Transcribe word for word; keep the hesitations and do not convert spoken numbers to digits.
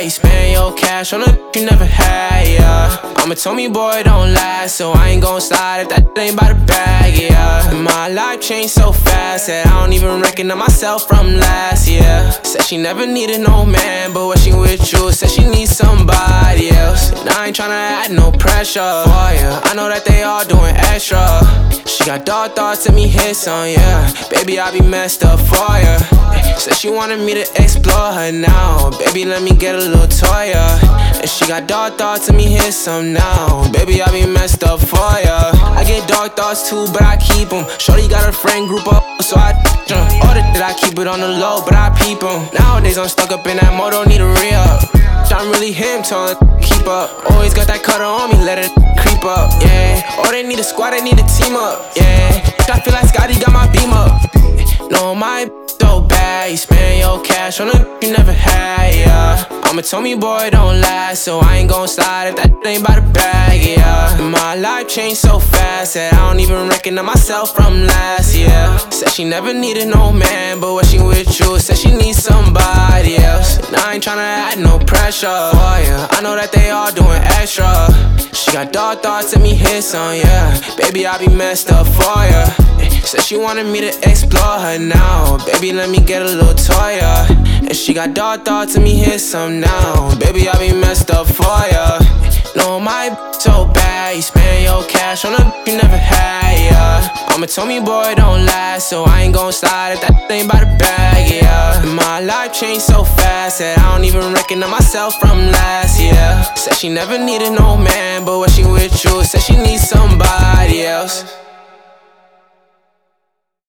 bad, you spend your cash on a you never had, yeah. Mama told me, boy, don't last, so I ain't gon' slide if that ain't by the bag, yeah. My life changed so fast that I don't even recognize myself from last year. Said she never needed no man, but when she with you, said she needs somebody else. And I ain't tryna add no pressure for ya, I know that they all doing extra. She got dark thoughts, let me hit some, yeah. Baby, I be messed up for ya. Said she wanted me to explore her now. Baby, let me get a little toy, yeah. And she got dark thoughts, let me hit some now. Baby, I be messed up for ya. I get dark thoughts too, but I keep them. Shorty got her friend group up, so I them. All the that I keep it on the low, but I peep them. Nowadays I'm stuck up in that mode, don't need a re-up. I'm really him, telling keep up. Always got that cutter on me, let it creep up, yeah. Oh, they need a squad, they need a team up, yeah. I feel like Scotty got my beam up. No, my so bad, you spend your cash on a you never had, yeah. Mama told me, boy, don't last, so I ain't gon' slide if that ain't by the bag, yeah. My life changed so fast that I don't even recognize myself from last year. Said she never needed no man, but when she with you, said she needs somebody else. And I ain't tryna add no pressure for ya, I know that they all doing extra. She got dark thoughts, let me hit some, yeah. Baby, I be messed up for ya. Said she wanted me to explore her now. Baby, let me get a little toy, yeah. And she got dark thoughts, let me hit some now. Baby, I be messed up for ya. No, my so bad, you spend your cash on a you never had, yeah. Mama told me, boy, don't last, so I ain't gon' slide if that ain't by the bag, yeah. My life changed so fast that I don't even recognize myself from last year. Said she never needed no man, but when she with you, said she needs somebody else.